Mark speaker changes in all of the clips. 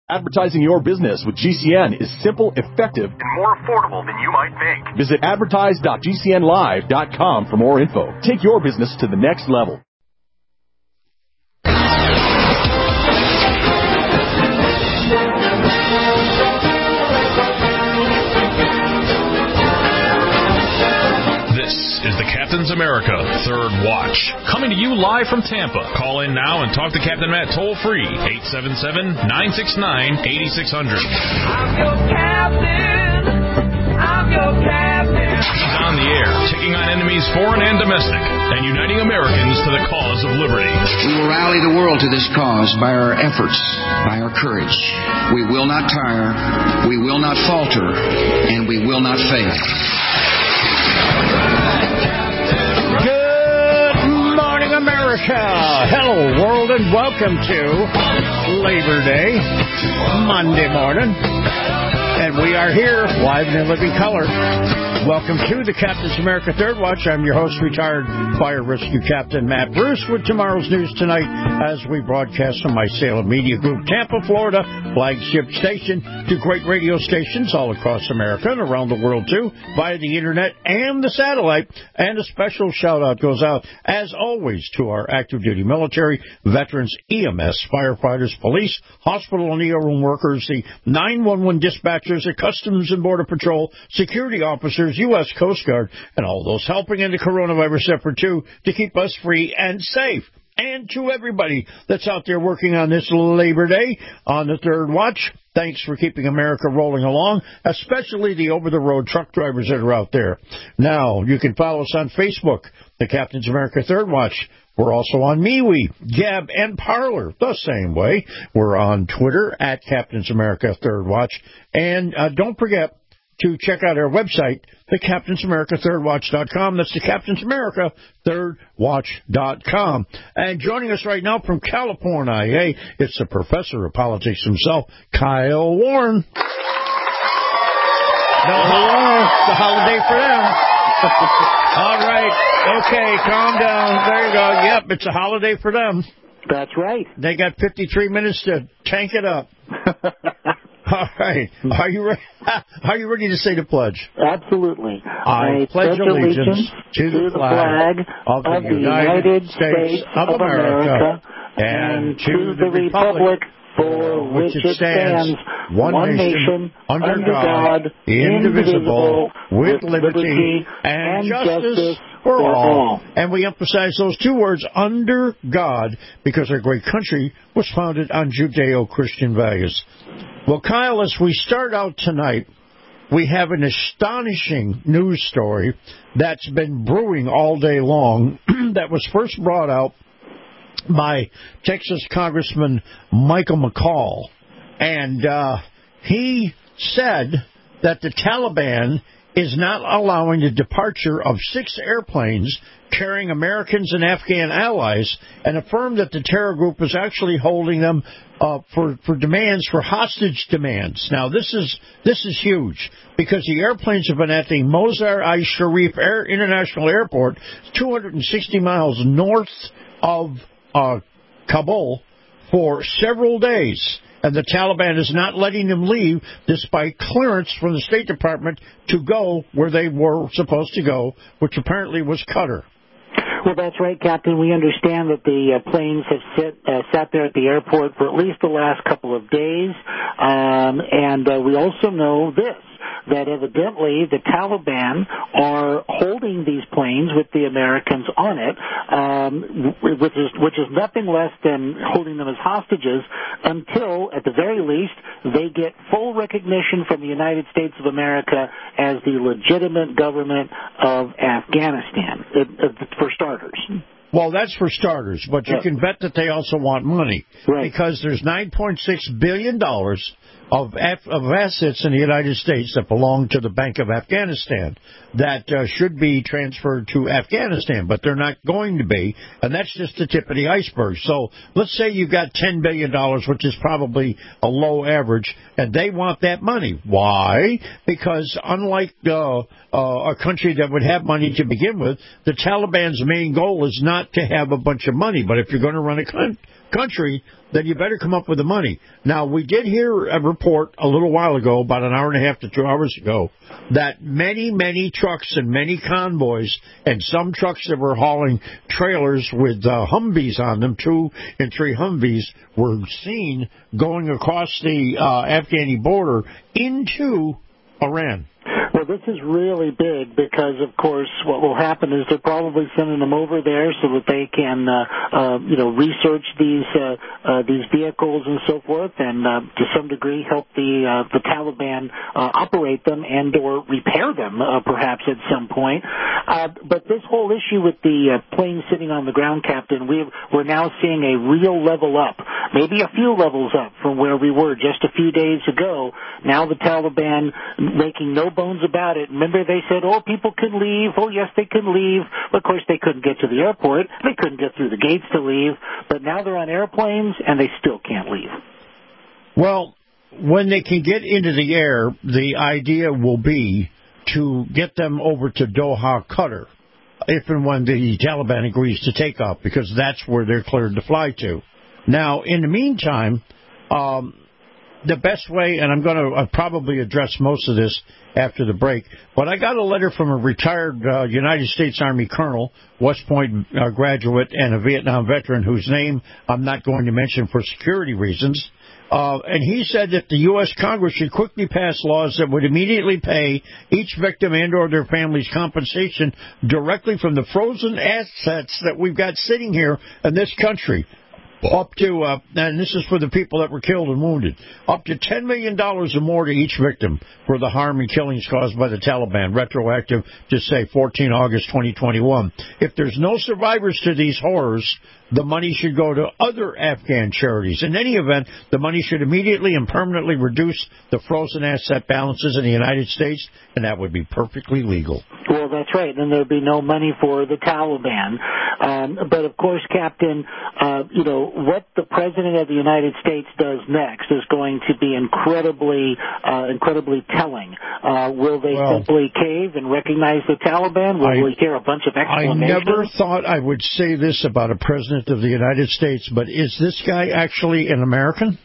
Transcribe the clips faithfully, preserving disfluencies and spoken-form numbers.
Speaker 1: Advertising your business with G C N is simple, effective, and more affordable than you might think. Visit advertise dot g c n live dot com for more info. Take your business to the next level.
Speaker 2: Is the Captain's America Third Watch. Coming to you live from Tampa. Call in now and talk to Captain Matt toll-free, eight seven seven, nine six nine, eight six zero zero. I'm your captain. I'm your captain. He's on the air, taking on enemies foreign and domestic, and uniting Americans to the cause of liberty.
Speaker 3: We will rally the world to this cause by our efforts, by our courage. We will not tire, we will not falter, and we will not fail.
Speaker 4: America. Hello, world, and welcome to Labor Day, Monday morning. And we are here, live and in living color. Welcome to the Captain's America Third Watch. I'm your host, retired Fire Rescue Captain Matt Bruce, with tomorrow's news tonight as we broadcast from my Salem Media Group, Tampa, Florida, flagship station, to great radio stations all across America and around the world, too, via the Internet and the satellite. And a special shout-out goes out, as always, to our active-duty military, veterans, E M S, firefighters, police, hospital and E R room workers, the nine one one dispatchers, the Customs and Border Patrol, security officers, U S Coast Guard, and all those helping in the coronavirus effort, too, to keep us free and safe. And to everybody that's out there working on this Labor Day on the Third Watch, thanks for keeping America rolling along, especially the over-the-road truck drivers that are out there. Now, you can follow us on Facebook, the Captain's America Third Watch. We're also on MeWe, Gab, and Parler, the same way. We're on Twitter, at Captain's America Third Watch. And uh, don't forget to check out our website, the Captain's America Third Watch dot com. That's the Captain's America Third Watch dot com. And joining us right now from California, it's the professor of politics himself, Kyle Warren. No, it's the holiday for them. All right. Okay, calm down. There you go. Yep, it's a holiday for them.
Speaker 5: That's right.
Speaker 4: They got fifty-three minutes to tank it up. All right. Are you ready? Are you ready to say the pledge?
Speaker 5: Absolutely.
Speaker 4: I, I pledge allegiance, allegiance to the flag, flag of the, of the United States, States of America, America and, and to the republic for which it stands, one nation, under God, indivisible, with liberty and justice for all. And we emphasize those two words, under God, because our great country was founded on Judeo-Christian values. Well, Kyle, as we start out tonight, we have an astonishing news story that's been brewing all day long that was first brought out by Texas Congressman Michael McCaul. And uh, he said that the Taliban is not allowing the departure of six airplanes carrying Americans and Afghan allies, and affirmed that the terror group is actually holding them uh, for, for demands, for hostage demands. Now, this is this is huge, because the airplanes have been at the Mozar-i-Sharif Air International Airport, two hundred sixty miles north of uh, Kabul, for several days. And the Taliban is not letting them leave, despite clearance from the State Department to go where they were supposed to go, which apparently was Qatar.
Speaker 5: Well, that's right, Captain. We understand that the uh, planes have sit, uh, sat there at the airport for at least the last couple of days. Um, and uh, we also know this, that evidently the Taliban are holding these planes with the Americans on it, um, which is which is nothing less than holding them as hostages until, at the very least, they get full recognition from the United States of America as the legitimate government of Afghanistan, uh, for starters.
Speaker 4: Well, that's for starters, but you can bet that they also want money,
Speaker 5: right,
Speaker 4: because there's nine point six billion dollars of, of assets in the United States that belong to the Bank of Afghanistan that uh, should be transferred to Afghanistan, but they're not going to be, and that's just the tip of the iceberg. So let's say you've got ten billion dollars, which is probably a low average, and they want that money. Why? Because unlike uh, uh, a country that would have money to begin with, the Taliban's main goal is not not to have a bunch of money, but if you're going to run a con- country, then you better come up with the money. Now, we did hear a report a little while ago, about an hour and a half to two hours ago, that many, many trucks and many convoys and some trucks that were hauling trailers with uh, Humvees on them, two and three Humvees, were seen going across the uh, Afghani border into Iran.
Speaker 5: Well, this is really big because, of course, what will happen is they're probably sending them over there so that they can, uh, uh, you know, research these uh, uh, these vehicles and so forth, and uh, to some degree help the uh, the Taliban uh, operate them and or repair them, uh, perhaps at some point. Uh, but this whole issue with the uh, plane sitting on the ground, Captain, we we're now seeing a real level up, maybe a few levels up from where we were just a few days ago. Now the Taliban making no bones about it. Remember, they said, oh, people can leave. Oh, yes, they can leave. Well, of course, they couldn't get to the airport. They couldn't get through the gates to leave. But now they're on airplanes, and they still can't leave.
Speaker 4: Well, when they can get into the air, the idea will be to get them over to Doha, Qatar, if and when the Taliban agrees to take off, because that's where they're cleared to fly to. Now, in the meantime, um, the best way, and I'm going to uh, probably address most of this after the break, but I got a letter from a retired uh, United States Army colonel, West Point uh, graduate, and a Vietnam veteran whose name I'm not going to mention for security reasons. Uh, and he said that the U S. Congress should quickly pass laws that would immediately pay each victim and or their family's compensation directly from the frozen assets that we've got sitting here in this country. Up to, uh, and this is for the people that were killed and wounded, up to ten million dollars or more to each victim for the harm and killings caused by the Taliban, retroactive to, say, fourteenth of August twenty twenty-one. If there's no survivors to these horrors, the money should go to other Afghan charities. In any event, the money should immediately and permanently reduce the frozen asset balances in the United States, and that would be perfectly legal.
Speaker 5: Well, that's right, and there'd be no money for the Taliban. Um, but, of course, Captain, uh, you know, what the President of the United States does next is going to be incredibly, uh, incredibly telling. Uh, will they well, simply cave and recognize the Taliban? Will I, we hear a bunch of exclamations?
Speaker 4: I never thought I would say this about a President of the United States, but is this guy actually an American?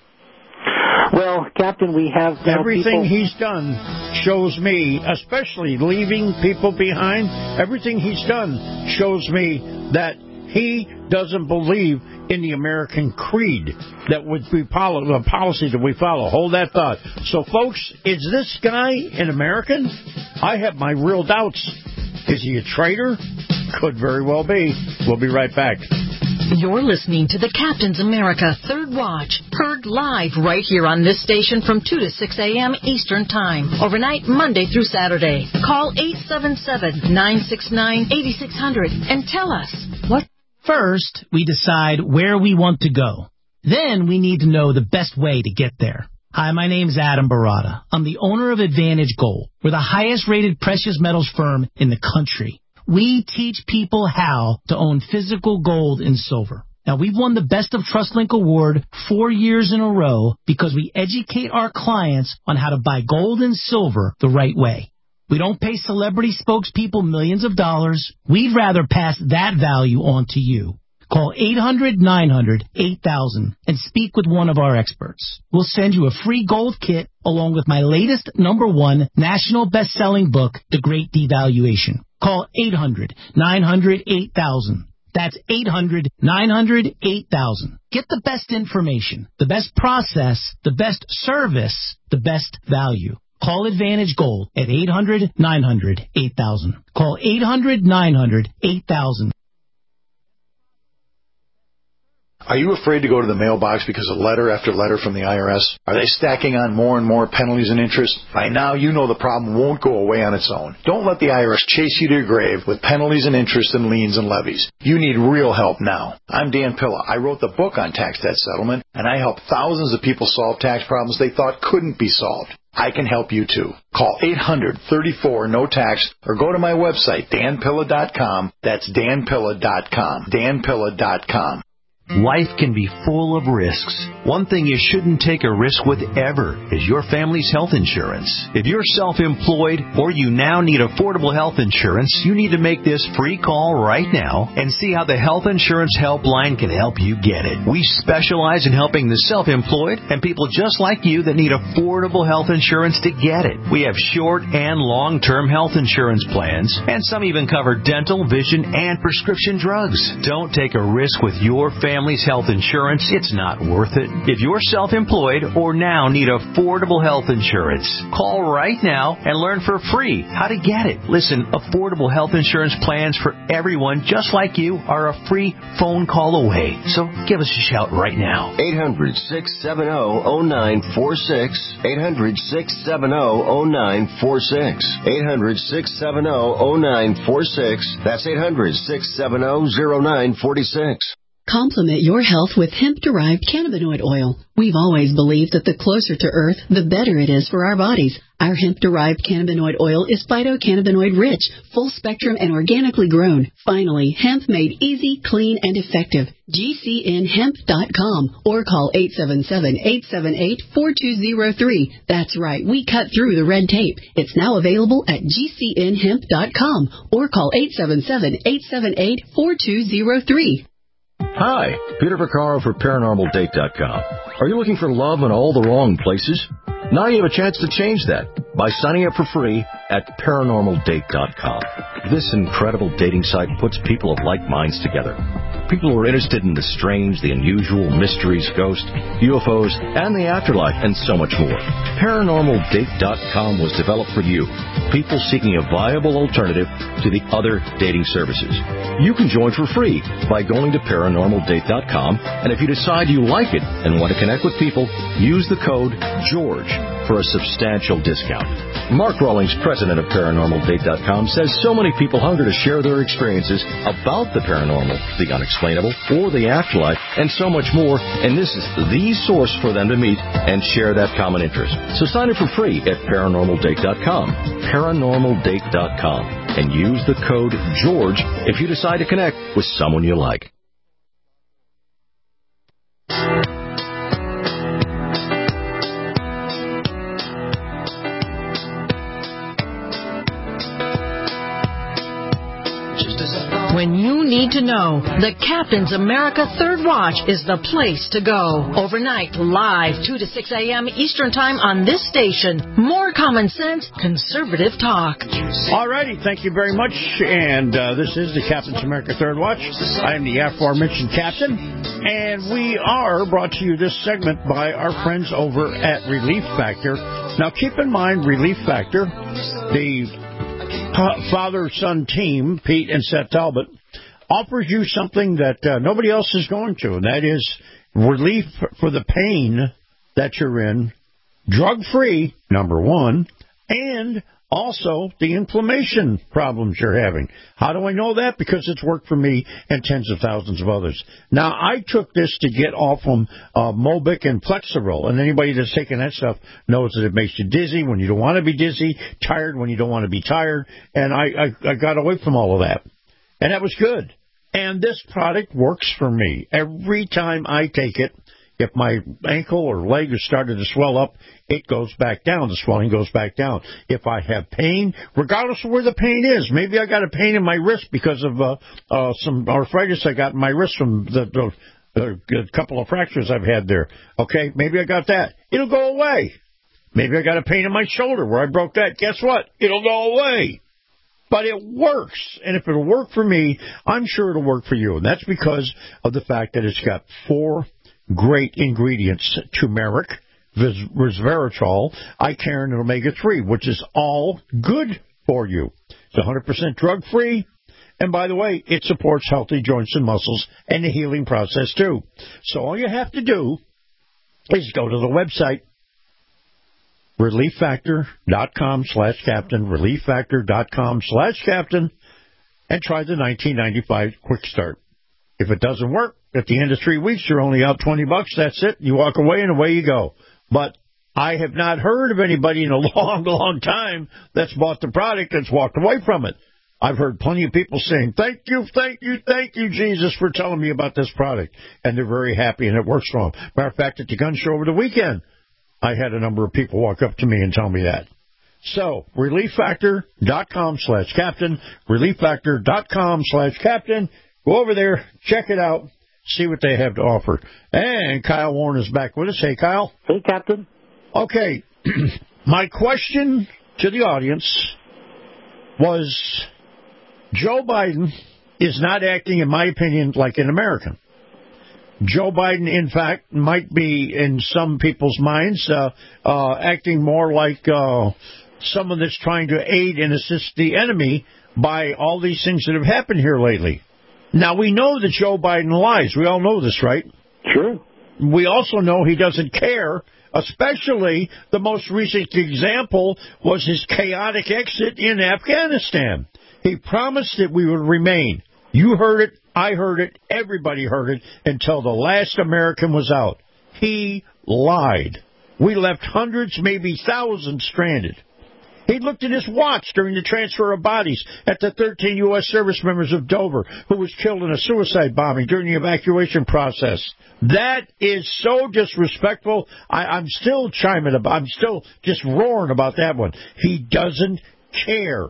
Speaker 5: Well, Captain, we have
Speaker 4: everything
Speaker 5: people...
Speaker 4: he's done shows me, especially leaving people behind, everything he's done shows me that he doesn't believe in the American creed that would be poli- the policy that we follow. Hold that thought. So, folks, is this guy an American? I have my real doubts. Is he a traitor? Could very well be. We'll be right back.
Speaker 6: You're listening to the Captain's America Third Watch, heard live right here on this station from two to six a.m. Eastern Time, overnight Monday through Saturday. Call eight seven seven, nine six nine, eight six zero zero and tell us what.
Speaker 7: First, we decide where we want to go. Then we need to know the best way to get there. Hi, my name's Adam Barada. I'm the owner of Advantage Gold. We're the highest-rated precious metals firm in the country. We teach people how to own physical gold and silver. Now, we've won the Best of TrustLink Award four years in a row because we educate our clients on how to buy gold and silver the right way. We don't pay celebrity spokespeople millions of dollars. We'd rather pass that value on to you. Call eight hundred, nine hundred, eight thousand and speak with one of our experts. We'll send you a free gold kit along with my latest number one national best-selling book, The Great Devaluation. Call eight hundred, nine hundred, eight thousand. That's eight hundred, nine hundred, eight thousand. Get the best information, the best process, the best service, the best value. Call Advantage Gold at eight hundred, nine hundred, eight thousand. Call eight hundred, nine hundred, eight thousand.
Speaker 8: Are you afraid to go to the mailbox because of letter after letter from the I R S? Are they stacking on more and more penalties and interest? By now, you know the problem won't go away on its own. Don't let the I R S chase you to your grave with penalties and interest and liens and levies. You need real help now. I'm Dan Pilla. I wrote the book on tax debt settlement, and I help thousands of people solve tax problems they thought couldn't be solved. I can help you, too. Call eight hundred, thirty-four, no tax or go to my website, dan pilla dot com. That's dan pilla dot com. dan pilla dot com.
Speaker 9: Life can be full of risks. One thing you shouldn't take a risk with ever is your family's health insurance. If you're self-employed or you now need affordable health insurance, you need to make this free call right now and see how the Health Insurance Helpline can help you get it. We specialize in helping the self-employed and people just like you that need affordable health insurance to get it. We have short and long-term health insurance plans, and some even cover dental, vision, and prescription drugs. Don't take a risk with your family's health insurance. It's not worth it. If you're self-employed or now need affordable health insurance, call right now and learn for free how to get it. Listen, affordable health insurance plans for everyone just like you are a free phone call away. So give us a shout right now.
Speaker 10: eight hundred, six seven zero, zero nine four six. eight hundred, six seven zero, zero nine four six. eight hundred, six seven zero, zero nine four six. That's eight hundred, six seven zero, zero nine four six.
Speaker 11: Complement your health with hemp-derived cannabinoid oil. We've always believed that the closer to Earth, the better it is for our bodies. Our hemp-derived cannabinoid oil is phytocannabinoid rich, full spectrum, and organically grown. Finally, hemp made easy, clean, and effective. G C N hemp dot com or call eight seven seven, eight seven eight, four two zero three. That's right, we cut through the red tape. It's now available at G C N hemp dot com or call eight seven seven, eight seven eight, four two zero three.
Speaker 12: Hi, Peter Vaccaro for Paranormal Date dot com. Are you looking for love in all the wrong places? Now you have a chance to change that by signing up for free at Paranormal Date dot com. This incredible dating site puts people of like minds together. People who are interested in the strange, the unusual, mysteries, ghosts, U F Os, and the afterlife, and so much more. Paranormal Date dot com was developed for you, people seeking a viable alternative to the other dating services. You can join for free by going to Paranormal Date dot com, and if you decide you like it and want to connect with people, use the code GEORGE for a substantial discount. Mark Rawlings, president of Paranormal Date dot com, says so many people hunger to share their experiences about the paranormal, the unexplainable, or the afterlife, and so much more, and this is the source for them to meet and share that common interest. So sign up for free at Paranormal Date dot com, Paranormal Date dot com, and use the code GEORGE if you decide to connect with someone you like.
Speaker 6: When you need to know, the Captain's America Third Watch is the place to go. Overnight, live, two to six a.m. Eastern Time on this station. More common sense, conservative talk.
Speaker 4: All righty, thank you very much. And uh, this is the Captain's America Third Watch. I am the aforementioned Captain. And we are brought to you this segment by our friends over at Relief Factor. Now, keep in mind, Relief Factor, the father-son team, Pete and Seth Talbot, offers you something that uh, nobody else is going to, and that is relief for the pain that you're in, drug-free, number one, and also the inflammation problems you're having. How do I know that? Because it's worked for me and tens of thousands of others. Now, I took this to get off from uh, Mobic and Flexeril, and anybody that's taken that stuff knows that it makes you dizzy when you don't want to be dizzy, tired when you don't want to be tired, and I, I, I got away from all of that. And that was good. And this product works for me. Every time I take it, if my ankle or leg has started to swell up, it goes back down. The swelling goes back down. If I have pain, regardless of where the pain is, maybe I got a pain in my wrist because of uh, uh, some arthritis I got in my wrist from the, the, the couple of fractures I've had there. Okay, maybe I got that. It'll go away. Maybe I got a pain in my shoulder where I broke that. Guess what? It'll go away. But it works. And if it'll work for me, I'm sure it'll work for you. And that's because of the fact that it's got four great ingredients: turmeric, resveratrol, Icarin, and omega three, which is all good for you. It's one hundred percent drug-free. And by the way, it supports healthy joints and muscles and the healing process, too. So all you have to do is go to the website, relief factor dot com slash captain, relief factor dot com slash captain, and try the nineteen ninety-five quick start. If it doesn't work, at the end of three weeks, you're only out twenty bucks. That's it. You walk away, and away you go. But I have not heard of anybody in a long, long time that's bought the product that's walked away from it. I've heard plenty of people saying, thank you, thank you, thank you, Jesus, for telling me about this product. And they're very happy, and it works for them. Matter of fact, at the gun show over the weekend, I had a number of people walk up to me and tell me that. So, relieffactor.com slash captain, relieffactor.com slash captain. Go over there, check it out, see what they have to offer. And Kyle Warren is back with us. Hey, Kyle.
Speaker 5: Hey, Captain.
Speaker 4: Okay, my question to the audience was, Joe Biden is not acting, in my opinion, like an American. Joe Biden, in fact, might be, in some people's minds, uh, uh, acting more like uh, someone that's trying to aid and assist the enemy by all these things that have happened here lately. Now, we know that Joe Biden lies. We all know this, right?
Speaker 5: Sure.
Speaker 4: We also know he doesn't care, especially the most recent example was his chaotic exit in Afghanistan. He promised that we would remain. You heard it, I heard it, everybody heard it, until the last American was out. He lied. We left hundreds, maybe thousands stranded. He looked at his watch during the transfer of bodies at the thirteen U S service members of Dover who was killed in a suicide bombing during the evacuation process. That is so disrespectful. I, I'm still chiming about, I'm still just roaring about that one. He doesn't care.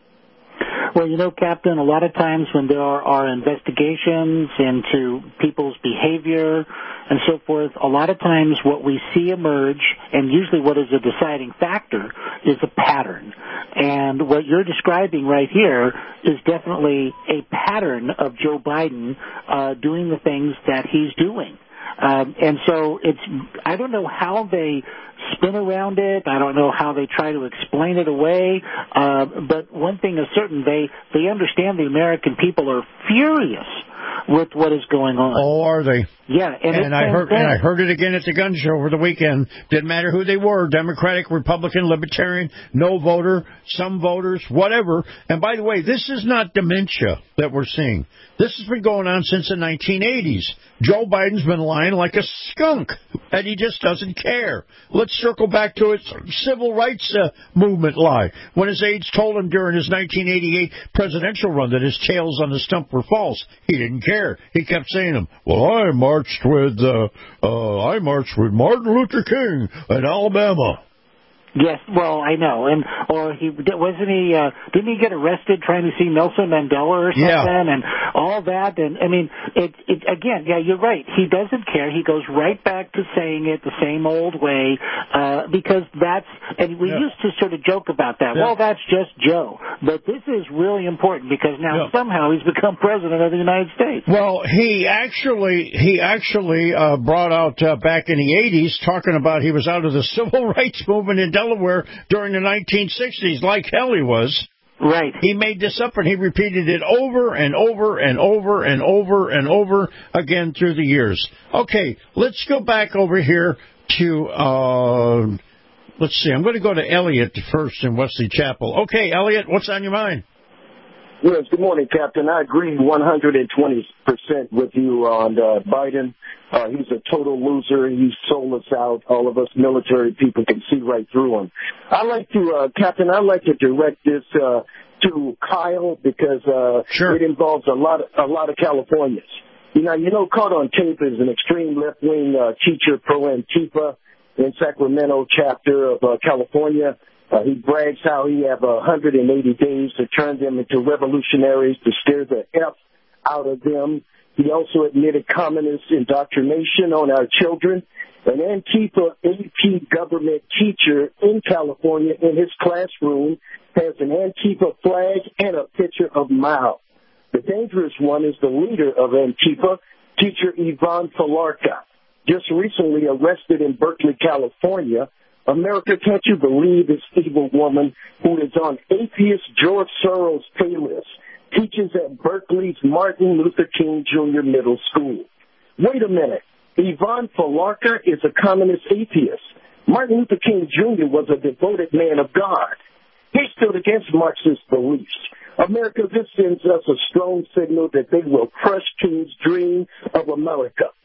Speaker 5: Well, you know, Captain, a lot of times when there are investigations into people's behavior and so forth, a lot of times what we see emerge, and usually what is a deciding factor, is a pattern. And what you're describing right here is definitely a pattern of Joe Biden uh, doing the things that he's doing. Um, and so it's, I don't know how they spin around it. I don't know how they try to explain it away. Uh, but one thing is certain, they, they understand the American people are furious with what is going on.
Speaker 4: Oh, are they?
Speaker 5: Yeah, and,
Speaker 4: and I heard and I heard it again at the gun show over the weekend. Didn't matter who they were, Democratic, Republican, Libertarian, no voter, some voters, whatever. And by the way, this is not dementia that we're seeing. This has been going on since the nineteen eighties. Joe Biden's been lying like a skunk, and he just doesn't care. Let's circle back to his civil rights uh, movement lie. When his aides told him during his nineteen eighty-eight presidential run that his tales on the stump were false, he didn't care. He kept saying them. Well, I marched with uh, uh, I marched with Martin Luther King in Alabama.
Speaker 5: Yes, well, I know, and or he wasn't he? Uh, didn't he get arrested trying to see Nelson Mandela or something,
Speaker 4: yeah.
Speaker 5: and all that? And I mean, it, it again, yeah, you're right. He doesn't care. He goes right back to saying it the same old way uh, because that's. And we
Speaker 4: yeah.
Speaker 5: used to sort of joke about that.
Speaker 4: Yeah.
Speaker 5: Well, that's just Joe, but this is really important because now
Speaker 4: yeah.
Speaker 5: somehow he's become president of the United States.
Speaker 4: Well, he actually he actually uh, brought out uh, back in the eighties talking about he was out of the civil rights movement in Delaware during the nineteen sixties, like hell he was.
Speaker 5: Right.
Speaker 4: He made this up, and he repeated it over and over and over and over and over again through the years. Okay, let's go back over here to, uh, let's see, I'm going to go to Elliot first in Wesley Chapel. Okay, Elliot, what's on your mind?
Speaker 13: Yes, good morning, Captain. I agree one hundred twenty percent with you on uh, Biden. Uh, he's a total loser. He's sold us out. All of us military people can see right through him. I'd like to, uh, Captain, I'd like to direct this uh, to Kyle because uh,
Speaker 4: sure.
Speaker 13: it involves a lot, of, a lot of Californians. You know, you know, caught on tape is an extreme left-wing uh, teacher pro-Antifa in Sacramento chapter of uh, California. Uh, he brags how he have uh, one hundred eighty days to turn them into revolutionaries, to scare the F out of them. He also admitted communist indoctrination on our children. An Antifa A P government teacher in California in his classroom has an Antifa flag and a picture of Mao. The dangerous one is the leader of Antifa, teacher Yvonne Falarca, just recently arrested in Berkeley, California. America, can't you believe this evil woman who is on atheist George Soros' playlist, teaches at Berkeley's Martin Luther King Junior Middle School? Wait a minute. Yvonne Falarca is a communist atheist. Martin Luther King Junior was a devoted man of God. He stood against Marxist beliefs. America, this sends us a strong signal that they will crush King's dream of America.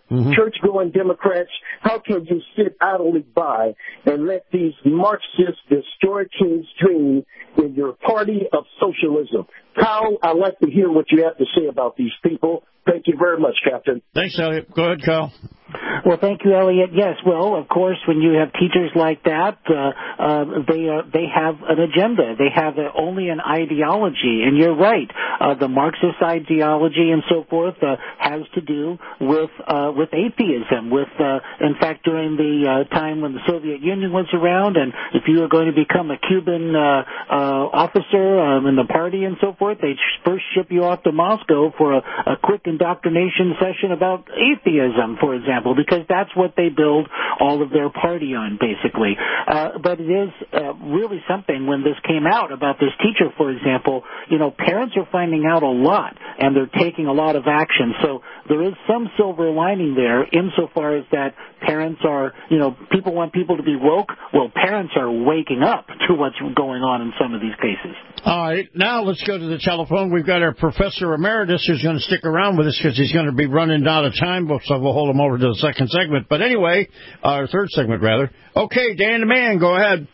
Speaker 13: Mm-hmm. Church-going Democrats, how can you sit idly by and let these Marxists destroy King's dream in your party of socialism? Kyle, I'd like to hear what you have to say about these people. Thank you very much, Captain.
Speaker 4: Thanks, Elliot. Go ahead, Kyle.
Speaker 5: Well, thank you, Elliot. Yes, well, of course, when you have teachers like that, uh, uh, they uh, they have an agenda. They have uh, only an ideology, and you're right. Uh, the Marxist ideology and so forth uh, has to do with uh, with atheism. With, uh, in fact, during the uh, time when the Soviet Union was around, and if you were going to become a Cuban uh, uh, officer um, in the party and so forth, they'd first ship you off to Moscow for a, a quick indoctrination session about atheism, for example, because that's what they build all of their party on, basically. Uh, but it is uh, really something when this came out about this teacher, for example. You know, parents are finding out a lot, and they're taking a lot of action. So there is some silver lining there insofar as that parents are, you know, people want people to be woke. Well, parents are waking up to what's going on in some of these cases.
Speaker 4: All right, now let's go to the telephone. We've got our Professor Emeritus who's going to stick around with us because he's going to be running out of time, so we'll hold him over to the second segment. But anyway, our third segment, rather. Okay, Dan the Man, go ahead.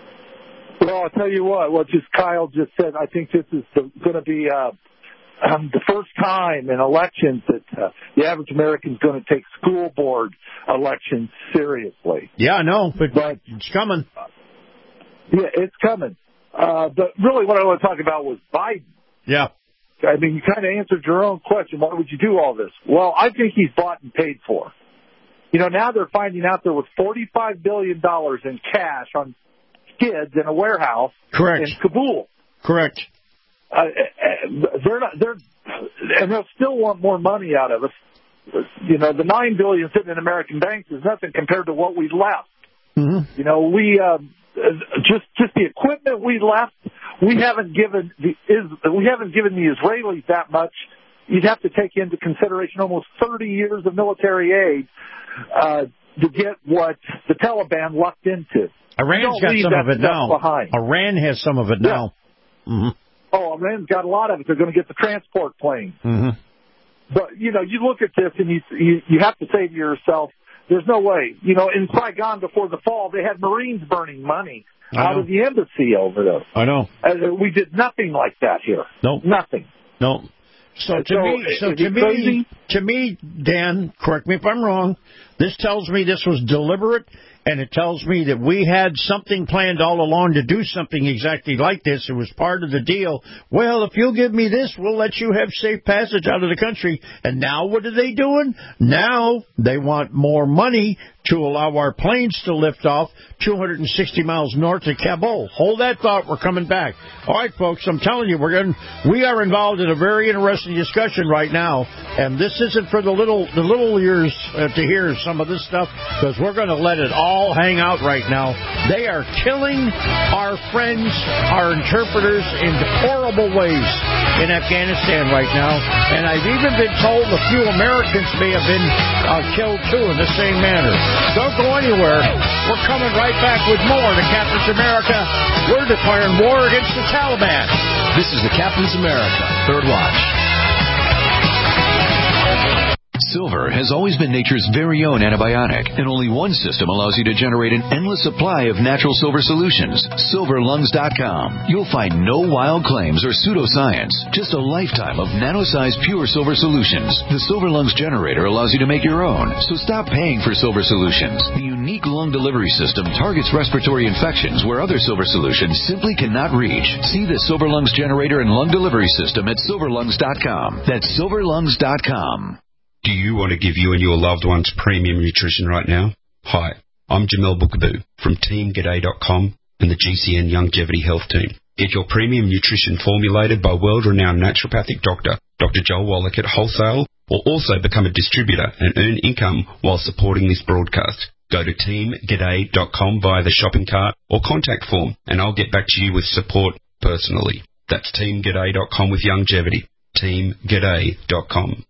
Speaker 14: Well, I'll tell you what, what just Kyle just said, I think this is going to be uh, um, the first time in elections that uh, the average American is going to take school board elections seriously.
Speaker 4: Yeah, I know, but, but it's coming.
Speaker 14: Yeah, it's coming. Uh, but really what I want to talk about was Biden.
Speaker 4: Yeah.
Speaker 14: I mean, you kind of answered your own question. Why would you do all this? Well, I think he's bought and paid for. You know, now they're finding out there was forty-five billion dollars in cash on kids in a warehouse
Speaker 4: Correct.
Speaker 14: in Kabul.
Speaker 4: Correct.
Speaker 14: Uh, they're not, they're, and they'll still want more money out of us. You know, the nine billion dollars sitting in American banks is nothing compared to what we left.
Speaker 4: Mm-hmm.
Speaker 14: You know, we, uh, just, just the equipment we left, we haven't given the, is, we haven't given the Israelis that much. You'd have to take into consideration almost thirty years of military aid, uh, to get what the Taliban lucked into.
Speaker 4: Iran's got some of it now.
Speaker 14: Behind.
Speaker 4: Iran has some of it now.
Speaker 14: Yeah.
Speaker 4: Mm-hmm.
Speaker 14: Oh, Iran's got a lot of it. They're going to get the transport planes.
Speaker 4: Mm-hmm.
Speaker 14: But, you know, you look at this and you, you you have to say to yourself, there's no way. You know, in Saigon before the fall, they had Marines burning money out of the embassy over there.
Speaker 4: I know.
Speaker 14: Uh, we did nothing like that here.
Speaker 4: No. Nope.
Speaker 14: Nothing.
Speaker 4: No. Nope. So to
Speaker 14: so,
Speaker 4: me, so to me,
Speaker 14: crazy?
Speaker 4: to me, Dan, correct me if I'm wrong, this tells me this was deliberate, and it tells me that we had something planned all along to do something exactly like this. It was part of the deal. Well, if you'll give me this, we'll let you have safe passage out of the country. And now what are they doing? Now they want more money to allow our planes to lift off two hundred sixty miles north of Kabul. Hold that thought. We're coming back. All right, folks, I'm telling you, we're going we are involved in a very interesting discussion right now, and this isn't for the little the little ears uh, to hear some of this stuff, because we're going to let it all hang out right now. They are killing our friends, our interpreters, in horrible ways in Afghanistan right now, and I've even been told a few Americans may have been uh, killed, too, in the same manner. Don't go anywhere. We're coming right back with more to Captain's America. We're declaring war against the Taliban.
Speaker 12: This is the Captain's America Third Watch. Silver has always been nature's very own antibiotic, and only one system allows you to generate an endless supply of natural silver solutions. silver lungs dot com. You'll find no wild claims or pseudoscience, just a lifetime of nano-sized pure silver solutions. The Silver Lungs generator allows you to make your own, so stop paying for silver solutions. The unique lung delivery system targets respiratory infections where other silver solutions simply cannot reach. See the Silver Lungs generator and lung delivery system at silver lungs dot com. That's silver lungs dot com.
Speaker 15: Do you want to give you and your loved ones premium nutrition right now? Hi, I'm Jamel Bookaboo from team g'day dot com and the G C N Longevity Health Team. Get your premium nutrition formulated by world-renowned naturopathic doctor, Doctor Joel Wallach at wholesale, or also become a distributor and earn income while supporting this broadcast. Go to team g'day dot com via the shopping cart or contact form, and I'll get back to you with support personally. That's team g'day dot com with longevity. team g'day dot com.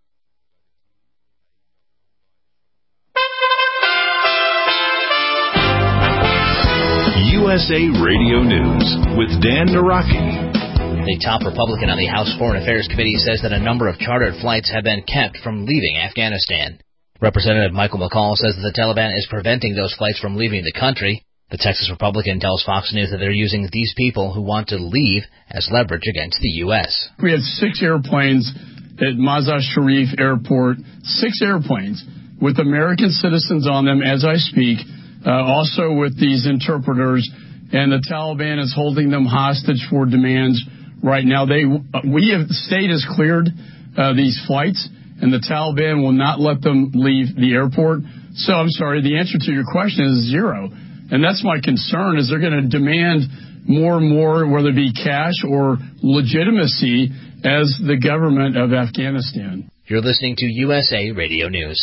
Speaker 2: U S A Radio News with Dan Naraki.
Speaker 16: The top Republican on the House Foreign Affairs Committee says that a number of chartered flights have been kept from leaving Afghanistan. Representative Michael McCall says that the Taliban is preventing those flights from leaving the country. The Texas Republican tells Fox News that they're using these people who want to leave as leverage against the U S.
Speaker 17: We had six airplanes at Mazar Sharif Airport, six airplanes with American citizens on them as I speak, uh, also with these interpreters, and the Taliban is holding them hostage for demands right now. They, we have, the state has cleared uh, these flights, and the Taliban will not let them leave the airport. So I'm sorry, the answer to your question is zero. And that's my concern, is they're going to demand more and more, whether it be cash or legitimacy, as the government of Afghanistan.
Speaker 16: You're listening to U S A Radio News.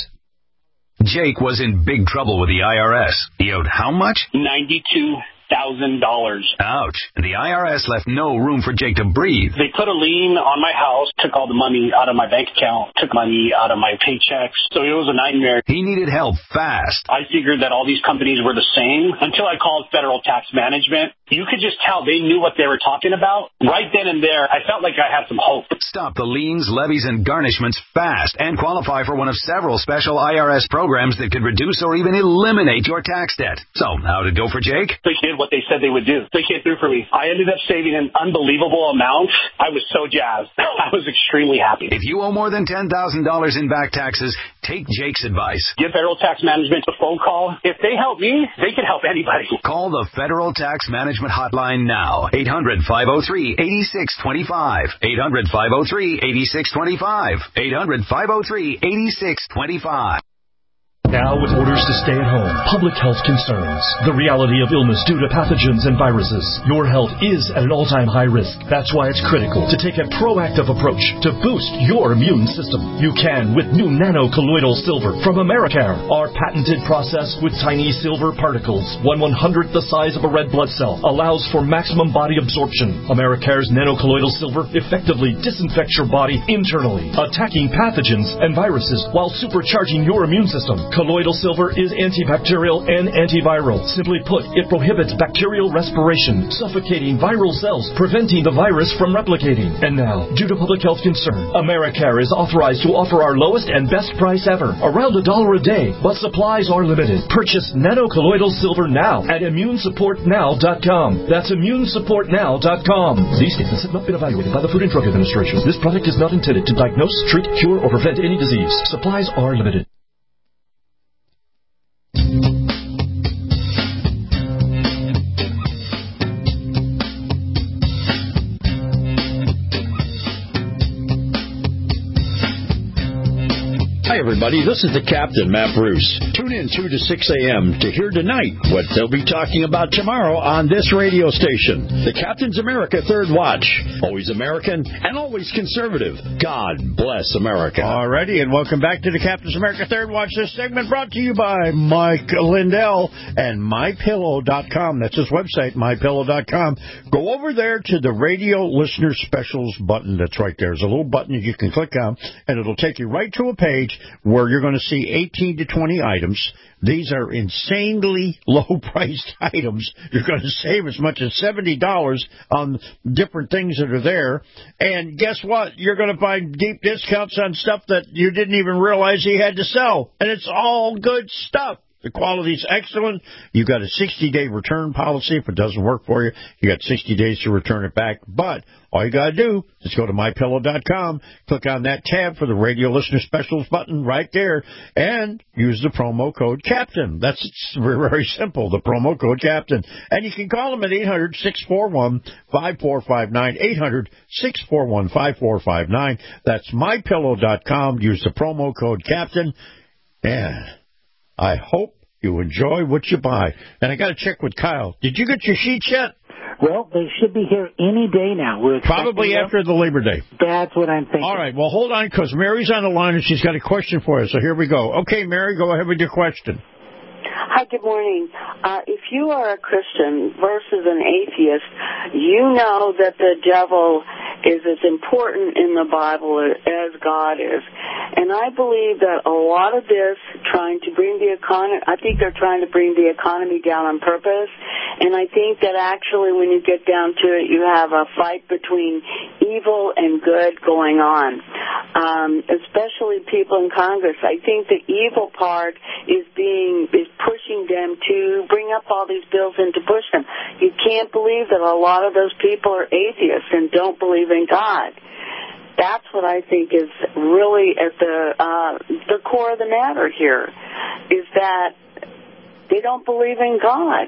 Speaker 18: Jake was in big trouble with the I R S. He owed how much?
Speaker 19: ninety-two thousand dollars.
Speaker 18: Ouch. And the I R S left no room for Jake to breathe.
Speaker 19: They put a lien on my house, took all the money out of my bank account, took money out of my paychecks. So it was a nightmare.
Speaker 18: He needed help fast.
Speaker 19: I figured that all these companies were the same until I called Federal Tax Management. You could just tell they knew what they were talking about. Right then and there, I felt like I had some hope.
Speaker 18: Stop the liens, levies, and garnishments fast and qualify for one of several special I R S programs that could reduce or even eliminate your tax debt. So, how'd it go for Jake?
Speaker 19: They did what they said they would do. They came through for me. I ended up saving an unbelievable amount. I was so jazzed. I was extremely happy.
Speaker 18: If you owe more than ten thousand dollars in back taxes, take Jake's advice.
Speaker 19: Give Federal Tax Management a phone call. If they help me, they can help anybody.
Speaker 18: Call the Federal Tax Management Hotline now. eight hundred, five oh three, eight six two five. eight hundred, five oh three, eight six two five. eight hundred, five oh three, eight six two five.
Speaker 20: Now, with orders to stay at home, public health concerns, the reality of illness due to pathogens and viruses, your health is at an all-time high risk. That's why it's critical to take a proactive approach to boost your immune system. You can with new nano-colloidal silver from Americare. Our patented process with tiny silver particles, one one-hundredth the size of a red blood cell, allows for maximum body absorption. Americare's nano-colloidal silver effectively disinfects your body internally, attacking pathogens and viruses while supercharging your immune system. Colloidal silver is antibacterial and antiviral. Simply put, it prohibits bacterial respiration, suffocating viral cells, preventing the virus from replicating. And now, due to public health concern, Americare is authorized to offer our lowest and best price ever, around a dollar a day, but supplies are limited. Purchase nano-colloidal silver now at immune support now dot com. That's immune support now dot com. These statements have not been evaluated by the Food and Drug Administration. This product is not intended to diagnose, treat, cure, or prevent any disease. Supplies are limited.
Speaker 4: Hi, everybody. This is the Captain, Matt Bruce. Tune in two to six a.m. to hear tonight what they'll be talking about tomorrow on this radio station. The Captain's America Third Watch. Always American and always conservative. God bless America. All righty, and welcome back to the Captain's America Third Watch. This segment brought to you by Mike Lindell and my pillow dot com. That's his website, my pillow dot com. Go over there to the radio listener specials button that's right there. There's a little button that you can click on, and it'll take you right to a page where you're going to see eighteen to twenty items. These are insanely low-priced items. You're going to save as much as seventy dollars on different things that are there. And guess what? You're going to find deep discounts on stuff that you didn't even realize you had to sell. And it's all good stuff. The quality's excellent. You got a sixty-day return policy. If it doesn't work for you, you got sixty days to return it back. But all you got to do is go to my pillow dot com, click on that tab for the radio listener specials button right there, and use the promo code CAPTAIN. That's very, very simple, the promo code CAPTAIN. And you can call them at eight hundred, six four one, five four five nine, eight hundred, six four one, five four five nine. That's my pillow dot com. Use the promo code CAPTAIN. And I hope you enjoy what you buy. And I got to check with Kyle. Did you get your sheets yet?
Speaker 5: Well, they should be here any day now. We're
Speaker 4: Probably after the Labor Day.
Speaker 5: That's what I'm thinking.
Speaker 4: All right. Well, hold on, because Mary's on the line, and she's got a question for us. So here we go. Okay, Mary, go ahead with your question.
Speaker 21: Hi, good morning. Uh, if you are a Christian versus an atheist, you know that the devil is as important in the Bible as God is. And I believe that a lot of this trying to bring the economy, I think they're trying to bring the economy down on purpose. And I think that actually when you get down to it, you have a fight between evil and good going on. um, especially people in Congress. I think the evil part is being is pushing them to bring up all these bills and to push them. You can't believe that a lot of those people are atheists and don't believe in God. That's what I think is really at the uh, the core of the matter here, is that they don't believe in God.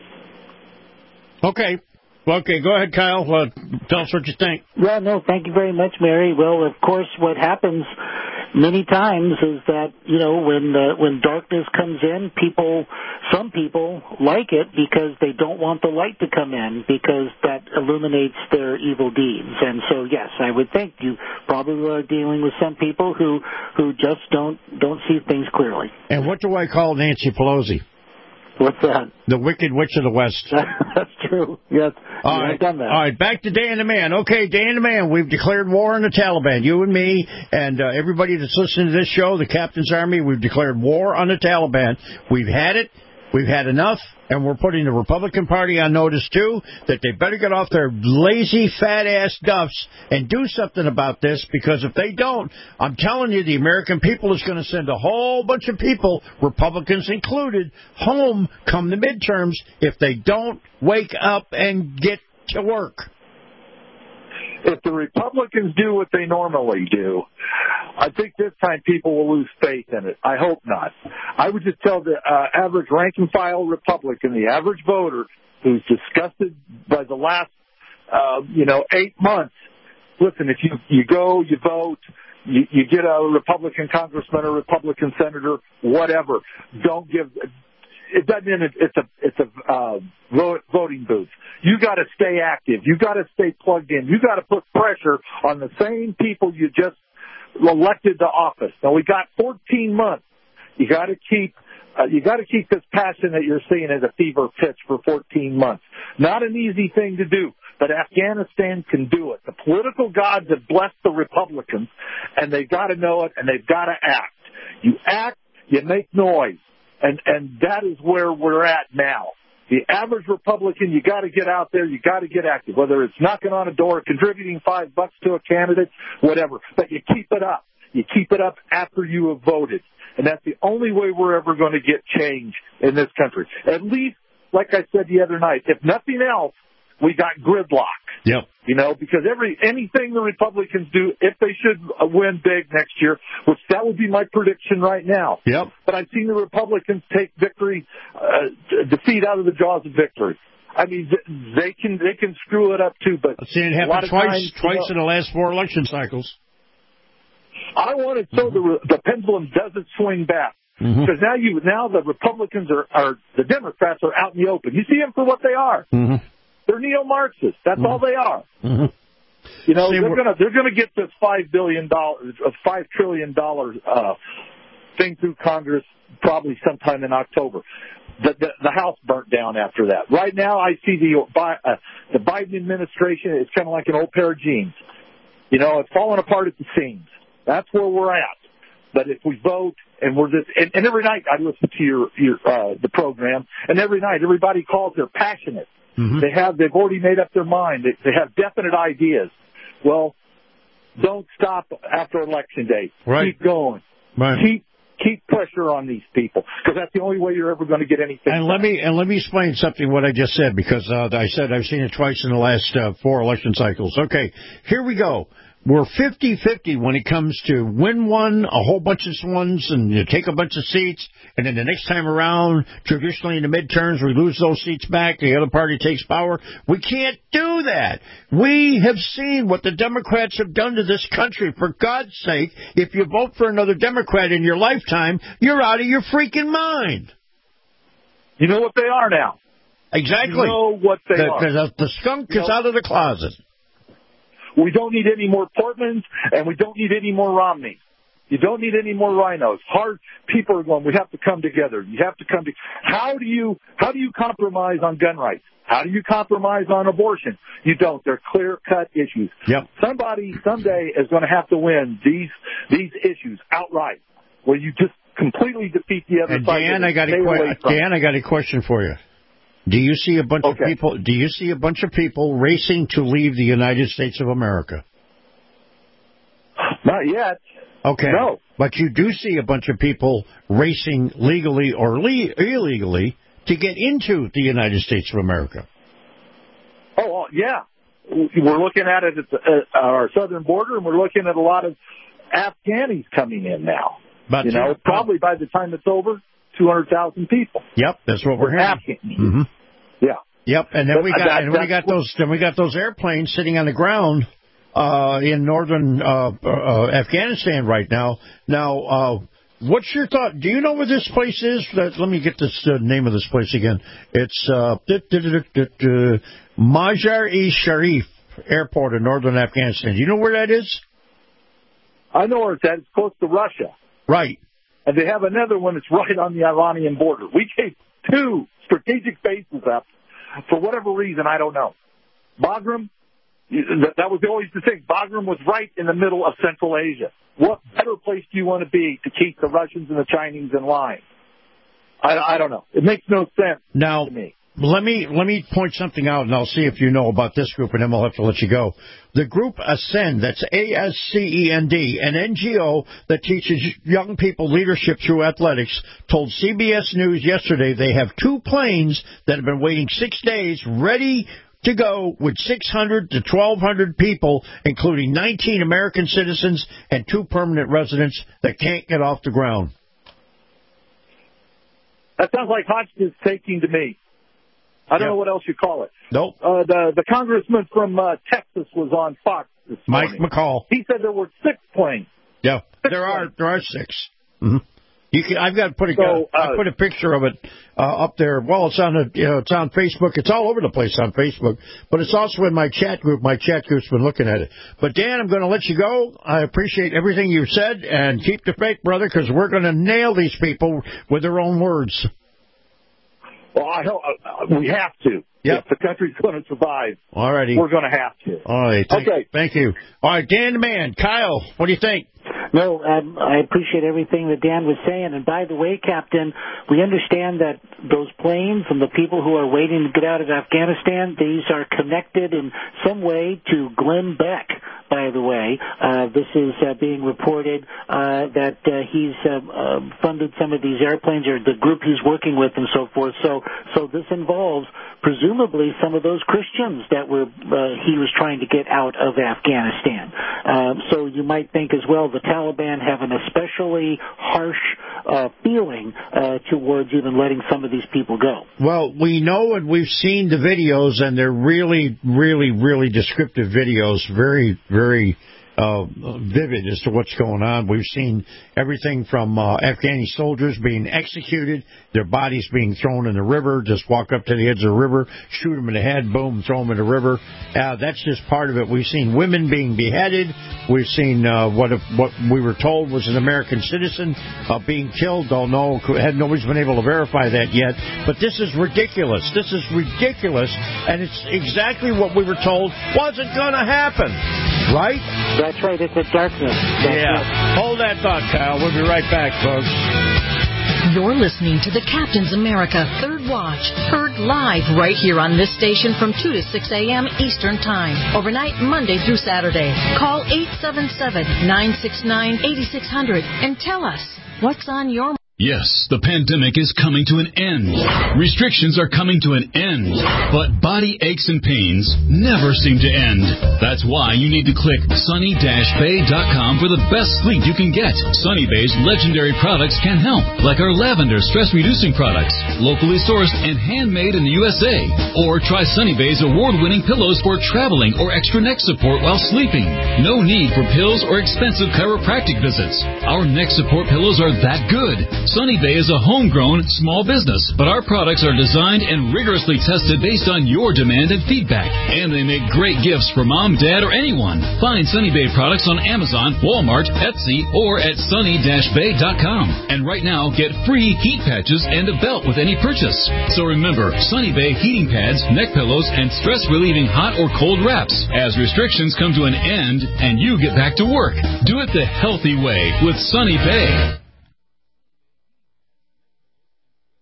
Speaker 4: Okay. Okay, go ahead, Kyle. Uh, tell us what you think.
Speaker 5: Yeah, no, thank you very much, Mary. Well, of course, what happens many times is that, you know, when uh, when darkness comes in, people, some people like it because they don't want the light to come in, because that illuminates their evil deeds. And so, yes, I would think you probably are dealing with some people who who just don't don't see things clearly.
Speaker 4: And what do I call Nancy Pelosi?
Speaker 5: What's that?
Speaker 4: The Wicked Witch of the West.
Speaker 5: That's true. Yes.
Speaker 4: All
Speaker 5: I've
Speaker 4: right.
Speaker 5: done that.
Speaker 4: All right. Back to Dan the Man. Okay, Dan the Man. We've declared war on the Taliban. You and me and uh, everybody that's listening to this show, the Captain's Army, we've declared war on the Taliban. We've had it. We've had enough. And we're putting the Republican Party on notice, too, that they better get off their lazy, fat-ass duffs and do something about this, because if they don't, I'm telling you, the American people is going to send a whole bunch of people, Republicans included, home come the midterms if they don't wake up and get to work.
Speaker 14: If the Republicans do what they normally do, I think this time people will lose faith in it. I hope not. I would just tell the uh, average rank-and-file Republican, the average voter who's disgusted by the last, uh, you know, eight months, listen, if you, you go, you vote, you, you get a Republican congressman or Republican senator, whatever, don't give... It doesn't mean it's a it's a uh, vote, voting booth. You got to stay active. You got to stay plugged in. You got to put pressure on the same people you just elected to office. Now we got fourteen months. You got to keep uh, you got to keep this passion that you're seeing as a fever pitch for fourteen months. Not an easy thing to do, but Afghanistan can do it. The political gods have blessed the Republicans, and they've got to know it, and they've got to act. You act, you make noise. And and that is where we're at now. The average Republican, you got to get out there, you got to get active, whether it's knocking on a door, contributing five bucks to a candidate, whatever. But you keep it up. You keep it up after you have voted. And that's the only way we're ever going to get change in this country. At least, like I said the other night, if nothing else, we got gridlock.
Speaker 4: Yep.
Speaker 14: You know, because every anything the Republicans do, if they should win big next year, which that would be my prediction right now.
Speaker 4: Yep.
Speaker 14: But I've seen the Republicans take victory, uh, defeat out of the jaws of victory. I mean, they can they can screw it up too. But
Speaker 4: I've seen it happen twice, times, twice you know, in the last four election cycles.
Speaker 14: I want it so mm-hmm. the the pendulum doesn't swing back. Because mm-hmm. now you now the Republicans are, are the Democrats are out in the open. You see them for what they are.
Speaker 4: Mm-hmm.
Speaker 14: They're neo-Marxists. That's mm-hmm. all they are.
Speaker 4: Mm-hmm.
Speaker 14: You know,
Speaker 4: See,
Speaker 14: they're gonna they're gonna get this five billion dollars, uh, five trillion dollars uh, thing through Congress probably sometime in October. The, the the House burnt down after that. Right now, I see the uh, the Biden administration is kind of like an old pair of jeans. You know, it's falling apart at the seams. That's where we're at. But if we vote and we're just and, and every night I listen to your your uh, the program, and every night everybody calls. They're passionate.
Speaker 4: Mm-hmm.
Speaker 14: They have, they've already made up their mind. They, they have definite ideas. Well, don't stop after election day.
Speaker 4: Right.
Speaker 14: Keep going.
Speaker 4: Right.
Speaker 14: Keep, keep pressure on these people, because that's the only way you're ever going to get anything
Speaker 4: And
Speaker 14: done.
Speaker 4: let me, and let me explain something what I just said, because uh, I said I've seen it twice in the last uh, four election cycles. Okay. Here we go. We're fifty-fifty when it comes to win one, a whole bunch of ones, and you take a bunch of seats, and then the next time around, traditionally in the midterms, we lose those seats back, the other party takes power. We can't do that. We have seen what the Democrats have done to this country. For God's sake, if you vote for another Democrat in your lifetime, you're out of your freaking mind.
Speaker 14: You know what they are now.
Speaker 4: Exactly.
Speaker 14: You know what they
Speaker 4: the,
Speaker 14: are.
Speaker 4: The, the skunk you is know, out of the closet.
Speaker 14: We don't need any more Portmans, and we don't need any more Romneys. You don't need any more rhinos. Hard people are going, we have to come together. You have to come to how do you how do you compromise on gun rights? How do you compromise on abortion? You don't. They're clear cut issues.
Speaker 4: Yep.
Speaker 14: Somebody someday is going to have to win these these issues outright, where you just completely defeat the other
Speaker 4: and
Speaker 14: side.
Speaker 4: Dan, I got a que- Dan, I got a question for you. Do you see a bunch
Speaker 14: okay.
Speaker 4: of people? Do you see a bunch of people racing to leave the United States of America?
Speaker 14: Not yet.
Speaker 4: Okay.
Speaker 14: No.
Speaker 4: But you do see a bunch of people racing legally or le- illegally to get into the United States of America.
Speaker 14: Oh, yeah. We're looking at it at, the, at our southern border, and we're looking at a lot of Afghanis coming in now.
Speaker 4: But
Speaker 14: you know,
Speaker 4: yeah.
Speaker 14: probably by the time it's over, two hundred thousand people.
Speaker 4: Yep, that's what we're hearing.
Speaker 14: Afghanis.
Speaker 4: Mm-hmm.
Speaker 14: Yeah.
Speaker 4: Yep, and then
Speaker 14: But
Speaker 4: we got
Speaker 14: that,
Speaker 4: and we got those then we got those airplanes sitting on the ground uh, in northern uh, uh, Afghanistan right now. Now, uh, what's your thought? Do you know where this place is? Let, let me get this uh, name of this place again. It's uh, Mazar-e-Sharif Airport in northern Afghanistan. Do you know where that is?
Speaker 14: I know where it's at. It's close to Russia.
Speaker 4: Right.
Speaker 14: And they have another one that's right on the Iranian border. We gave two strategic bases up for whatever reason, I don't know. Bagram, that was always the thing. Bagram was right in the middle of Central Asia. What better place do you want to be to keep the Russians and the Chinese in line? I, I don't know. It makes no sense
Speaker 4: now,
Speaker 14: to me.
Speaker 4: Let me let me point something out, and I'll see if you know about this group, and then we'll have to let you go. The group Ascend, that's A S C E N D, an N G O that teaches young people leadership through athletics, told C B S News yesterday they have two planes that have been waiting six days ready to go with six hundred to twelve hundred people, including nineteen American citizens and two permanent residents that can't get off the ground.
Speaker 14: That sounds like hostage taking to me. I don't
Speaker 4: yep.
Speaker 14: know what else you call it.
Speaker 4: Nope.
Speaker 14: Uh, the the congressman from uh, Texas was on Fox this
Speaker 4: Mike
Speaker 14: morning.
Speaker 4: McCall.
Speaker 14: He said there were six planes.
Speaker 4: Yeah,
Speaker 14: six
Speaker 4: there
Speaker 14: planes.
Speaker 4: are there are six. Mm-hmm. You can, I've got to put a
Speaker 14: so, uh,
Speaker 4: I put a picture of it uh, up there. Well, it's on a, you know, it's on Facebook. It's all over the place on Facebook, but it's also in my chat group. My chat group's been looking at it. But Dan, I'm going to let you go. I appreciate everything you've said, and keep the faith, brother, because we're going to nail these people with their own words.
Speaker 14: Well, I hope uh, we have to.
Speaker 4: Yep.
Speaker 14: If the country's going to survive,
Speaker 4: all righty,
Speaker 14: we're going to have to.
Speaker 4: All right. Thank,
Speaker 14: okay.
Speaker 4: Thank you. All right, Dan the man. Kyle, what do you think?
Speaker 5: No, um, I appreciate everything that Dan was saying. And by the way, Captain, we understand that those planes and the people who are waiting to get out of Afghanistan, these are connected in some way to Glenn Beck. By the way, uh, this is uh, being reported uh, that uh, he's uh, uh, funded some of these airplanes, or the group he's working with, and so forth. So, so this involves presumably some of those Christians that were uh, he was trying to get out of Afghanistan. Uh, so you might think as well the Taliban have an especially harsh uh, feeling uh, towards even letting some of these people go.
Speaker 4: Well, we know and we've seen the videos, and they're really, really, really descriptive videos, very, very uh, vivid as to what's going on. We've seen everything from uh, Afghani soldiers being executed, their bodies being thrown in the river, just walk up to the edge of the river, shoot them in the head, boom, throw them in the river. Uh, that's just part of it. We've seen women being beheaded. We've seen uh, what if, what we were told was an American citizen uh, being killed. Don't know. Had, nobody's been able to verify that yet. But this is ridiculous. This is ridiculous, and it's exactly what we were told wasn't going to happen. Right?
Speaker 5: That's right. It's a darkness. That's
Speaker 4: yeah.
Speaker 5: Right.
Speaker 4: Hold that thought, Kyle. We'll be right back, folks.
Speaker 6: You're listening to the Captain's America Third Watch, heard live right here on this station from two to six a.m. Eastern Time, overnight Monday through Saturday. Call eight seven seven, nine six nine, eight six zero zero and tell us what's on your mind.
Speaker 1: Yes, the pandemic is coming to an end. Restrictions are coming to an end. But body aches and pains never seem to end. That's why you need to click sunny dash bay dot com for the best sleep you can get. Sunny Bay's legendary products can help, like our lavender stress-reducing products, locally sourced and handmade in the U S A. Or try Sunny Bay's award-winning pillows for traveling or extra neck support while sleeping. No need for pills or expensive chiropractic visits. Our neck support pillows are that good. Sunny Bay is a homegrown small business, but our products are designed and rigorously tested based on your demand and feedback. And they make great gifts for mom, dad, or anyone. Find Sunny Bay products on Amazon, Walmart, Etsy, or at sunny dash bay dot com. And right now, get free heat patches and a belt with any purchase. So remember, Sunny Bay heating pads, neck pillows, and stress-relieving hot or cold wraps. As restrictions come to an end and you get back to work, do it the healthy way with Sunny Bay.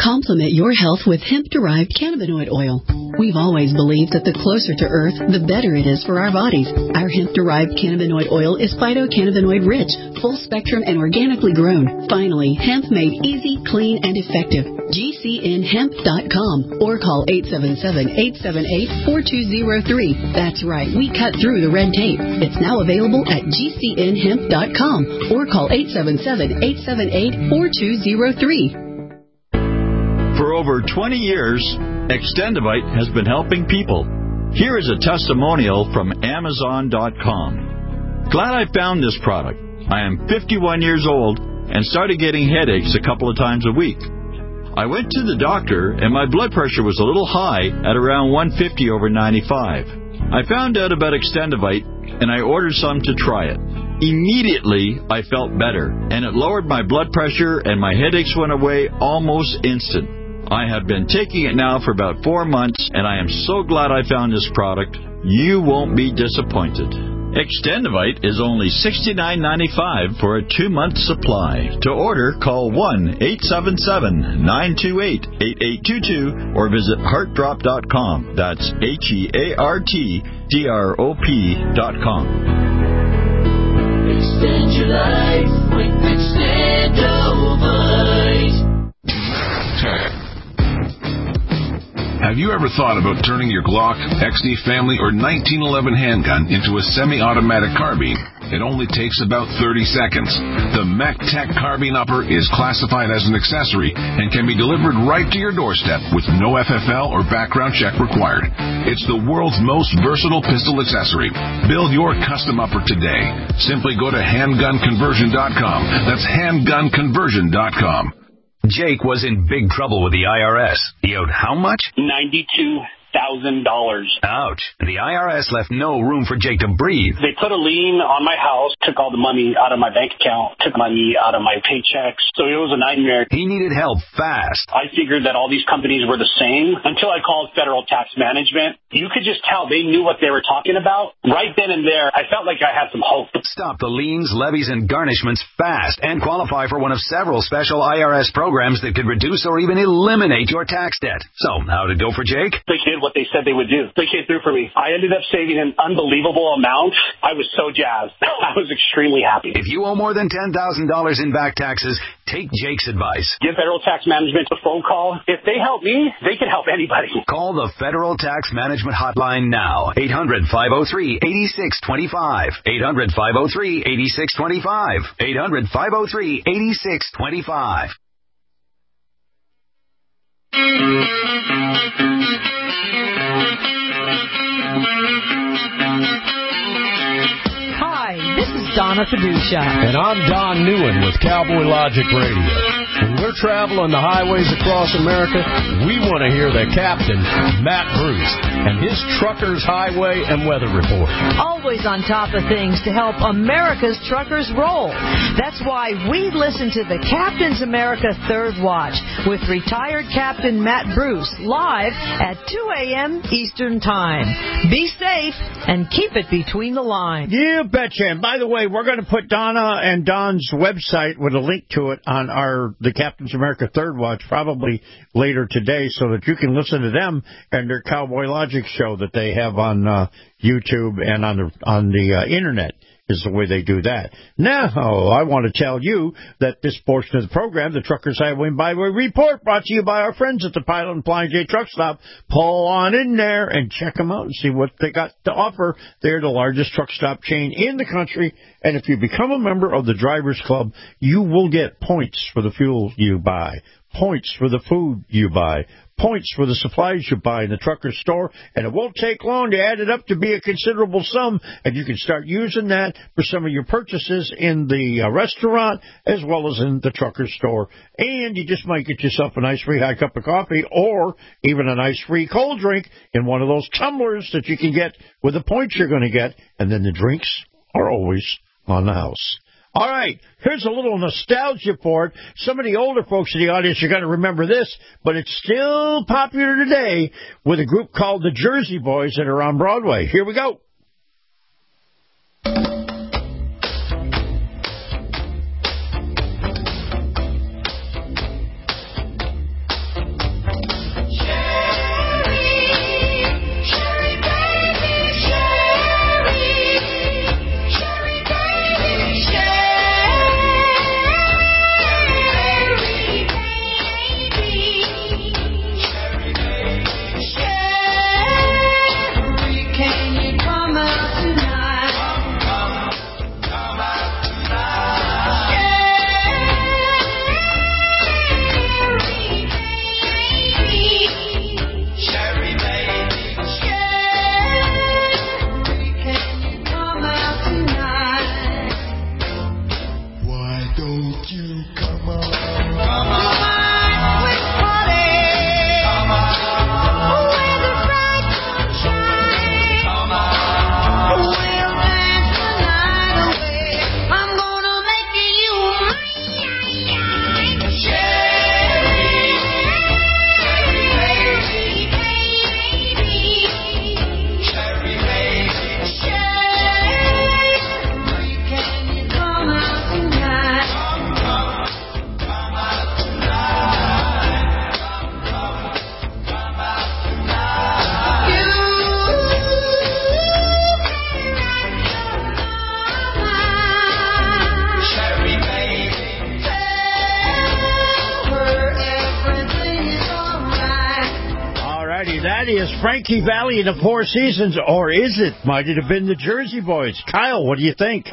Speaker 11: Complement your health with hemp-derived cannabinoid oil. We've always believed that the closer to Earth, the better it is for our bodies. Our hemp-derived cannabinoid oil is phytocannabinoid rich, full spectrum, and organically grown. Finally, hemp made easy, clean, and effective. G C N hemp dot com or call eight seven seven, eight seven eight, four two zero three. That's right, we cut through the red tape. It's now available at G C N hemp dot com or call eight seven seven, eight seven eight, four two zero three.
Speaker 3: For over twenty years, Extendivite has been helping people. Here is a testimonial from Amazon dot com. Glad I found this product. I am fifty-one years old and started getting headaches a couple of times a week. I went to the doctor and my blood pressure was a little high at around one fifty over ninety-five. I found out about Extendivite and I ordered some to try it. Immediately, I felt better, and it lowered my blood pressure and my headaches went away almost instant. I have been taking it now for about four months, and I am so glad I found this product. You won't be disappointed. Extendivite is only sixty-nine ninety-five for a two-month supply. To order, call one eight seven seven, nine two eight, eight eight two two or visit heart drop dot com. That's H E A R T D R O P dot com.
Speaker 22: Extend your life with Extendivite.
Speaker 23: Have you ever thought about turning your Glock, X D Family, or nineteen eleven handgun into a semi-automatic carbine? It only takes about thirty seconds. The MacTech Carbine Upper is classified as an accessory and can be delivered right to your doorstep with no F F L or background check required. It's the world's most versatile pistol accessory. Build your custom upper today. Simply go to handgun conversion dot com. That's handgun conversion dot com.
Speaker 18: Jake was in big trouble with the I R S. He owed how much?
Speaker 19: ninety-two thousand dollars.
Speaker 18: Ouch. The I R S left no room for Jake to breathe.
Speaker 19: They put a lien on my house, took all the money out of my bank account, took money out of my paychecks. So it was a nightmare.
Speaker 18: He needed help fast.
Speaker 19: I figured that all these companies were the same until I called Federal Tax Management. You could just tell they knew what they were talking about. Right then and there, I felt like I had some hope.
Speaker 18: Stop the liens, levies, and garnishments fast and qualify for one of several special I R S programs that could reduce or even eliminate your tax debt. So, how'd it go for Jake?
Speaker 19: They did what they said they would do. They came through for me. I ended up saving an unbelievable amount. I was so jazzed. I was extremely happy.
Speaker 18: If you owe more than ten thousand dollars in back taxes, take Jake's advice.
Speaker 19: Give Federal Tax Management a phone call. If they help me, they can help anybody.
Speaker 18: Call the Federal Tax Management Hotline now. eight hundred, five oh three, eight six two five. eight hundred, five oh three, eight six two five. eight hundred, five oh three, eight six two five.
Speaker 24: Hi, this is Donna Fiducia.
Speaker 25: And I'm Don Newen with Cowboy Logic Radio. When we're traveling the highways across America, we want to hear the captain, Matt Bruce, and his Truckers Highway and Weather Report.
Speaker 24: Always on top of things to help America's truckers roll. That's why we listen to the Captain's America Third Watch with retired Captain Matt Bruce live at two a.m. Eastern Time. Be safe and keep it between the lines.
Speaker 4: You betcha. And by the way, we're going to put Donna and Don's website with a link to it on our the Captain's America Third Watch probably later today so that you can listen to them and their Cowboy Logic show that they have on uh, YouTube and on the, on the uh, Internet. Is the way they do that. Now, I want to tell you that this portion of the program, the Truckers Highway and Byway Report, brought to you by our friends at the Pilot and Flying J Truck Stop. Pull on in there and check them out and see what they got to offer. They're the largest truck stop chain in the country, and if you become a member of the Drivers Club, you will get points for the fuel you buy, points for the food you buy, points for the supplies you buy in the trucker store, and it won't take long to add it up to be a considerable sum, and you can start using that for some of your purchases in the uh, restaurant as well as in the trucker store. And you just might get yourself a nice free high cup of coffee or even a nice free cold drink in one of those tumblers that you can get with the points you're going to get, and then the drinks are always on the house. All right, here's a little nostalgia for it. Some of the older folks in the audience are going to remember this, but it's still popular today with a group called the Jersey Boys that are on Broadway. Here we go. Frankie Valli and the Four Seasons, or is it? Might it have been the Jersey Boys? Kyle, what do you think?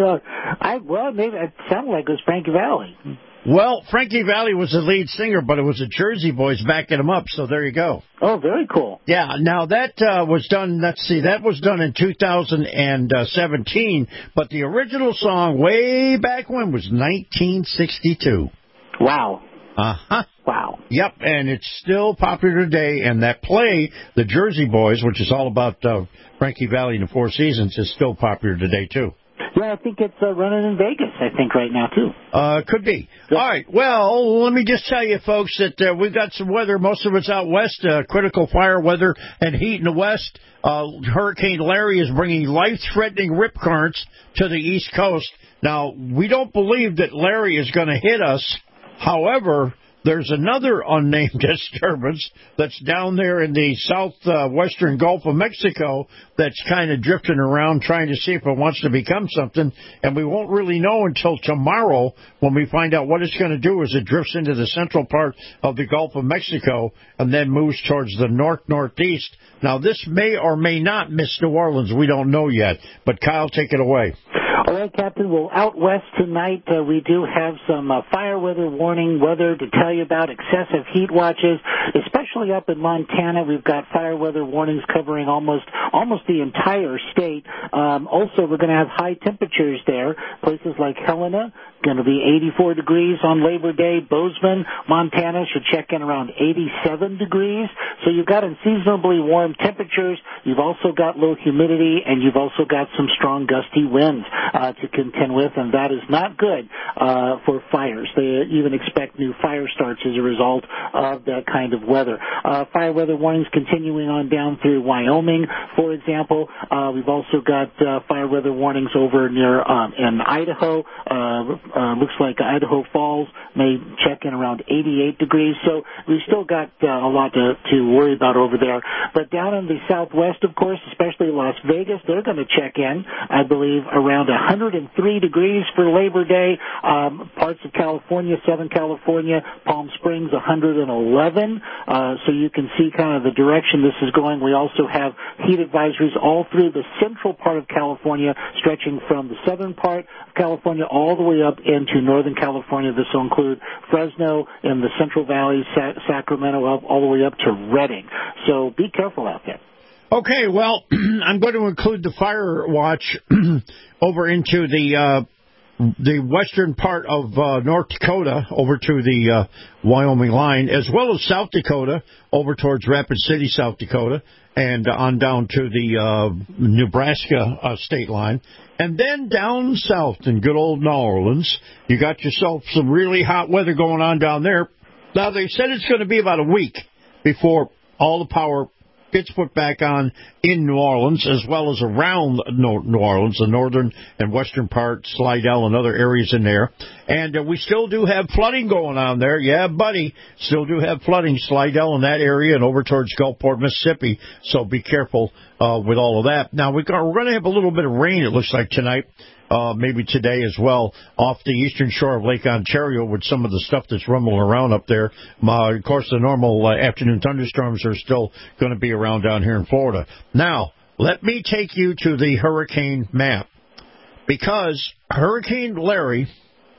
Speaker 5: I well, maybe it sounded like it was Frankie Valli.
Speaker 4: Well, Frankie Valli was the lead singer, but it was the Jersey Boys backing him up, so there you go.
Speaker 5: Oh, very cool.
Speaker 4: Yeah, now that uh, was done, let's see, that was done in two thousand seventeen, but the original song way back when was nineteen sixty-two.
Speaker 5: Wow.
Speaker 4: Uh-huh.
Speaker 5: Wow.
Speaker 4: Yep, and it's still popular today, and that play, The Jersey Boys, which is all about uh, Frankie Valli and the Four Seasons, is still popular today, too.
Speaker 5: Yeah, I think it's uh, running in Vegas, I think, right now, too.
Speaker 4: Uh, could be. All right, well, let me just tell you, folks, that uh, we've got some weather. Most of it's out west, uh, critical fire weather and heat in the west. Uh, Hurricane Larry is bringing life-threatening rip currents to the east coast. Now, we don't believe that Larry is going to hit us. However, there's another unnamed disturbance that's down there in the southwestern uh, Gulf of Mexico that's kind of drifting around trying to see if it wants to become something. And we won't really know until tomorrow when we find out what it's going to do as it drifts into the central part of the Gulf of Mexico and then moves towards the north-northeast. Now, this may or may not miss New Orleans. We don't know yet. But, Kyle, take it away.
Speaker 5: All right, Captain. Well, out west tonight, uh, we do have some uh, fire weather warning weather to tell you about, excessive heat watches, especially up in Montana. We've got fire weather warnings covering almost almost the entire state. Um, also, we're going to have high temperatures there. Places like Helena, going to be eighty-four degrees on Labor Day. Bozeman, Montana, should check in around eighty-seven degrees. So you've got unseasonably warm temperatures. You've also got low humidity, and you've also got some strong gusty winds uh, to contend with, and that is not good uh, for fires. They even expect new fire starts as a result of that kind of weather. Uh, fire weather warnings continuing on down through Wyoming, for example. Uh, we've also got uh, fire weather warnings over near um, in Idaho. Uh, uh, looks like Idaho Falls may check in around eighty-eight degrees. So we've still got uh, a lot to, to worry about over there. But down in the southwest, of course, especially Las Vegas, they're going to check in, I believe, around one hundred three degrees for Labor Day. Um, parts of California, Southern California, Palm Springs, one hundred eleven. Uh, so you can see kind of the direction this is going. We also have heat advisories all through the central part of California, stretching from the southern part of California all the way up into northern California. This will include Fresno and the Central Valley, Sa- Sacramento, up, all the way up to Redding. So be careful out there.
Speaker 4: Okay, well, I'm going to include the fire watch over into the uh, the western part of uh, North Dakota over to the uh, Wyoming line, as well as South Dakota over towards Rapid City, South Dakota, and on down to the uh, Nebraska uh, state line. And then down south in good old New Orleans, you got yourself some really hot weather going on down there. Now, they said it's going to be about a week before all the power gets put back on in New Orleans, as well as around New Orleans, the northern and western part, Slidell and other areas in there. And uh, we still do have flooding going on there. Yeah, buddy, still do have flooding, Slidell in that area and over towards Gulfport, Mississippi. So be careful uh, with all of that. Now, we got, we're going to have a little bit of rain, it looks like, tonight. Uh, maybe today as well, off the eastern shore of Lake Ontario with some of the stuff that's rumbling around up there. Uh, of course, the normal uh, afternoon thunderstorms are still going to be around down here in Florida. Now, let me take you to the hurricane map, because Hurricane Larry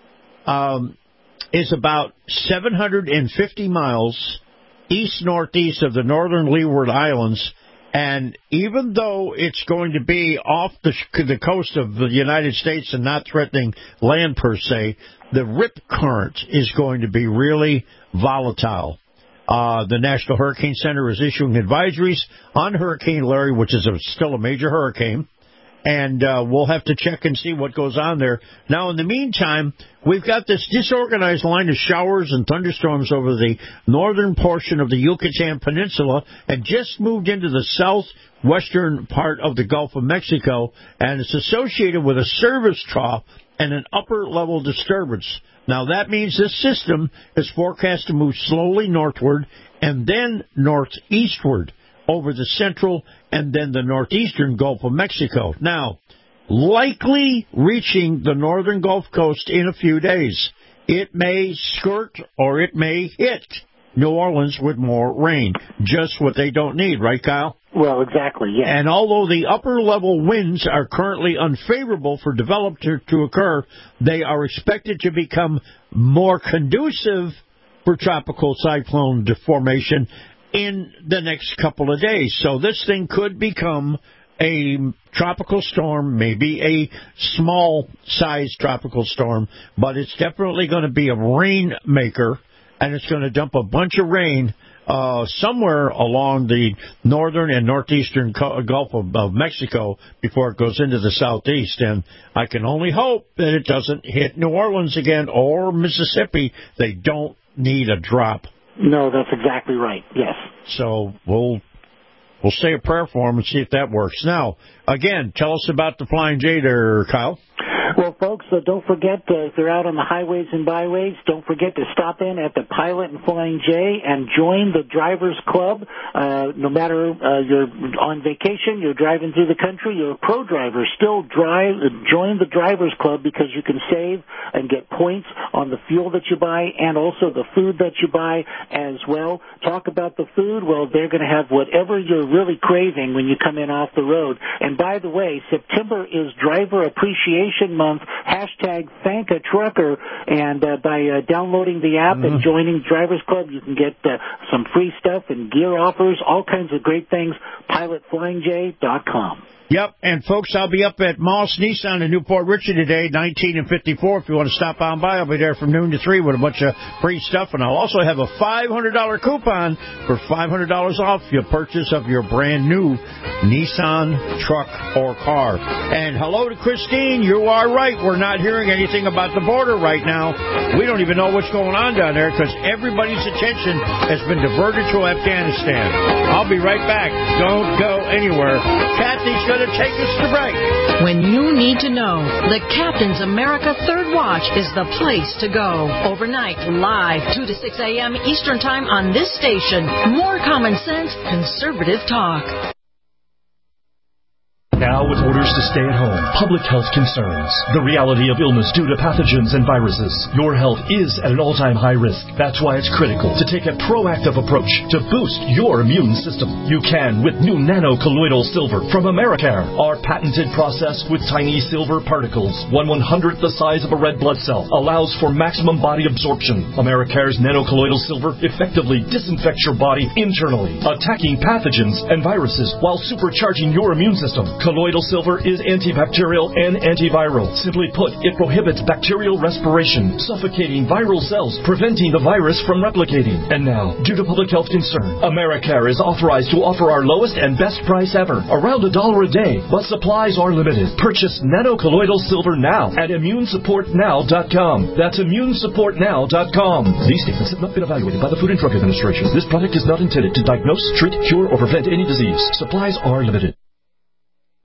Speaker 4: um, is about seven hundred fifty miles east-northeast of the northern Leeward Islands. And even though it's going to be off the, the coast of the United States and not threatening land per se, the rip current is going to be really volatile. Uh, the National Hurricane Center is issuing advisories on Hurricane Larry, which is a, still a major hurricane. And uh, we'll have to check and see what goes on there. Now, in the meantime, we've got this disorganized line of showers and thunderstorms over the northern portion of the Yucatan Peninsula and just moved into the southwestern part of the Gulf of Mexico, and it's associated with a service trough and an upper-level disturbance. Now, that means this system is forecast to move slowly northward and then northeastward over the central and then the northeastern Gulf of Mexico. Now, likely reaching the northern Gulf Coast in a few days. It may skirt or it may hit New Orleans with more rain. Just what they don't need, right, Kyle?
Speaker 5: Well, exactly, yeah.
Speaker 4: And although the upper-level winds are currently unfavorable for development to, to occur, they are expected to become more conducive for tropical cyclone formation in the next couple of days. So this thing could become a tropical storm, maybe a small-sized tropical storm, but it's definitely going to be a rainmaker, and it's going to dump a bunch of rain Uh, somewhere along the northern and northeastern Gulf of, of Mexico before it goes into the southeast. And I can only hope that it doesn't hit New Orleans again or Mississippi. They don't need a drop.
Speaker 5: No, that's exactly right, yes.
Speaker 4: So we'll we'll say a prayer for them and see if that works. Now, again, tell us about the Flying J there, Kyle.
Speaker 5: Well, folks, uh, don't forget, uh, if they're out on the highways and byways, don't forget to stop in at the Pilot and Flying J and join the Drivers Club. Uh, no matter uh, you're on vacation, you're driving through the country, you're a pro driver, still drive, uh, join the Drivers Club because you can save and get points on the fuel that you buy and also the food that you buy as well. Talk about the food. Well, they're going to have whatever you're really craving when you come in off the road. And by the way, September is Driver Appreciation Month. Hashtag thank a trucker, and uh, by uh, downloading the app mm-hmm. and joining Drivers Club, you can get uh, some free stuff and gear offers, all kinds of great things. pilot flying j dot com.
Speaker 4: Yep, and folks, I'll be up at Moss Nissan in Newport Richey today, nineteen and fifty-four. If you want to stop on by, I'll be there from noon to three with a bunch of free stuff. And I'll also have a five hundred dollars coupon for five hundred dollars off your purchase of your brand new Nissan truck or car. And hello to Christine. You are right. We're not hearing anything about the border right now. We don't even know what's going on down there because everybody's attention has been diverted to Afghanistan. I'll be right back. Don't go anywhere. Kathy's going to take us to break.
Speaker 6: When you need to know, the Captain's America Third Watch is the place to go. Overnight, live, two to six a.m. Eastern Time on this station. More common sense, conservative talk.
Speaker 20: Now with orders to stay at home, public health concerns, the reality of illness due to pathogens and viruses, your health is at an all-time high risk. That's why it's critical to take a proactive approach to boost your immune system. You can with new nano-colloidal silver from Americare. Our patented process with tiny silver particles, one one-hundredth the size of a red blood cell, allows for maximum body absorption. Americare's nano-colloidal silver effectively disinfects your body internally, attacking pathogens and viruses while supercharging your immune system. Colloidal silver is antibacterial and antiviral. Simply put, it prohibits bacterial respiration, suffocating viral cells, preventing the virus from replicating. And now, due to public health concern, Americare is authorized to offer our lowest and best price ever, around a dollar a day, but supplies are limited. Purchase nano-colloidal silver now at immune support now dot com. That's immune support now dot com. These statements have not been evaluated by the Food and Drug Administration. This product is not intended to diagnose, treat, cure, or prevent any disease. Supplies are limited.